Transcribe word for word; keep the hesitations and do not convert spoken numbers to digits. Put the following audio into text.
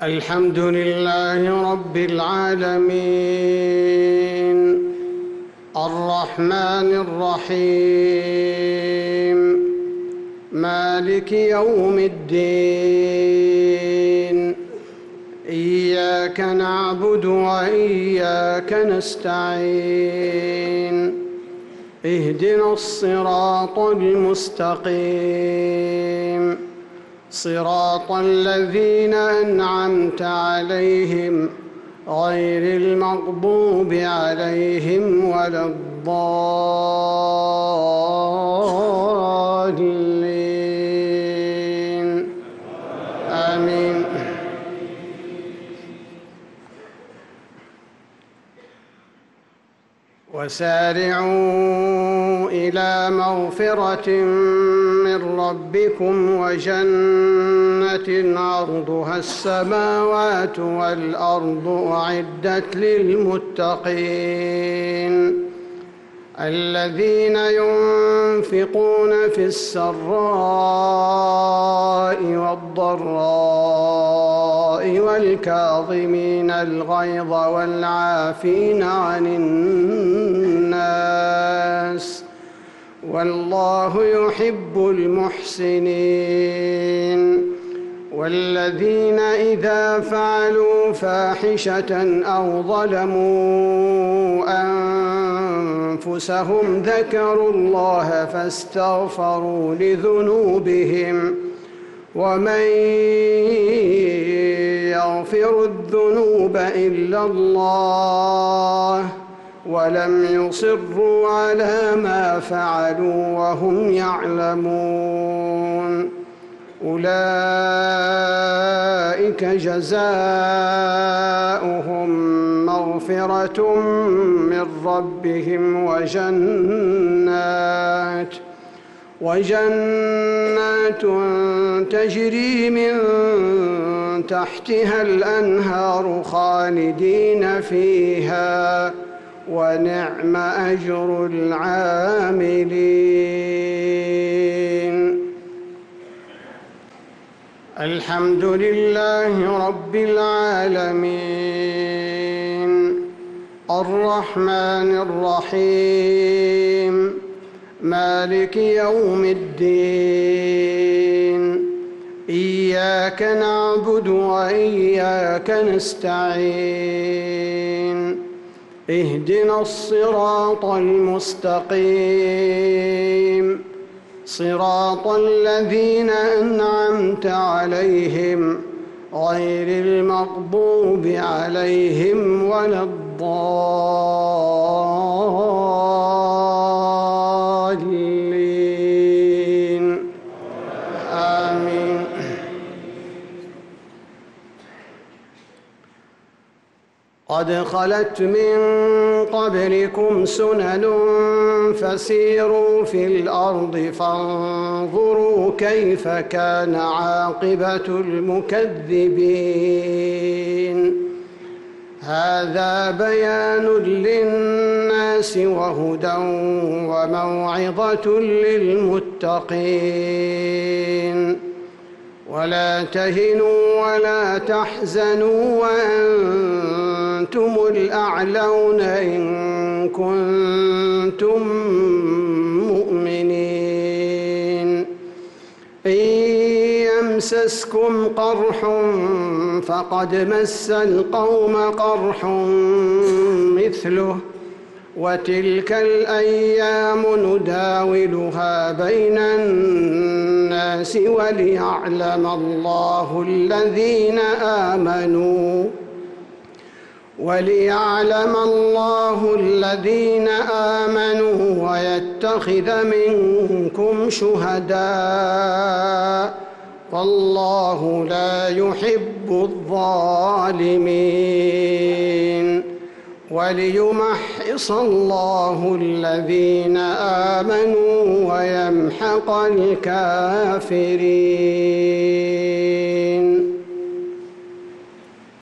الحمد لله رب العالمين الرحمن الرحيم مالك يوم الدين إياك نعبد وإياك نستعين اهدنا الصراط المستقيم صراط الذين أنعمت عليهم غير المغضوب عليهم ولا الضالين آمين. وسارعوا إلى مغفرة من ربكم وجنة عرضها السماوات والأرض أعدت للمتقين الذين ينفقون في السراء والضراء والكاظمين الغيظ والعافين عن الناس والله يحب المحسنين والذين إذا فعلوا فاحشة أو ظلموا أنفسهم ذكروا الله فاستغفروا لذنوبهم ومن يغفر الذنوب إلا الله ولم يصروا على ما فعلوا وهم يعلمون أولئك جزاؤهم مغفرة من ربهم وجنات وجنات تجري من تحتها الأنهار خالدين فيها ونعم أجر العاملين. الحمد لله رب العالمين الرحمن الرحيم مالك يوم الدين إياك نعبد وإياك نستعين اهدنا الصراط المستقيم صراط الذين أنعمت عليهم غير المغضوب عليهم ولا الضالين آمين. قد خلت من قبلكم سنن فسيروا في الأرض فانظروا كيف كان عاقبة المكذبين هذا بيان للناس وهدى وموعظة للمتقين ولا تهنوا ولا تحزنوا وأنتم الأعلون إن كنتم مؤمنين إن يمسسكم قرح فقد مس القوم قرح مثله وتلك الأيام نداولها بين الناس وليعلم الله الذين آمنوا وليعلم الله الذين آمنوا ويتخذ منكم شهداء والله لا يحب الظالمين وليمحص الله الذين آمنوا ويمحق الكافرين.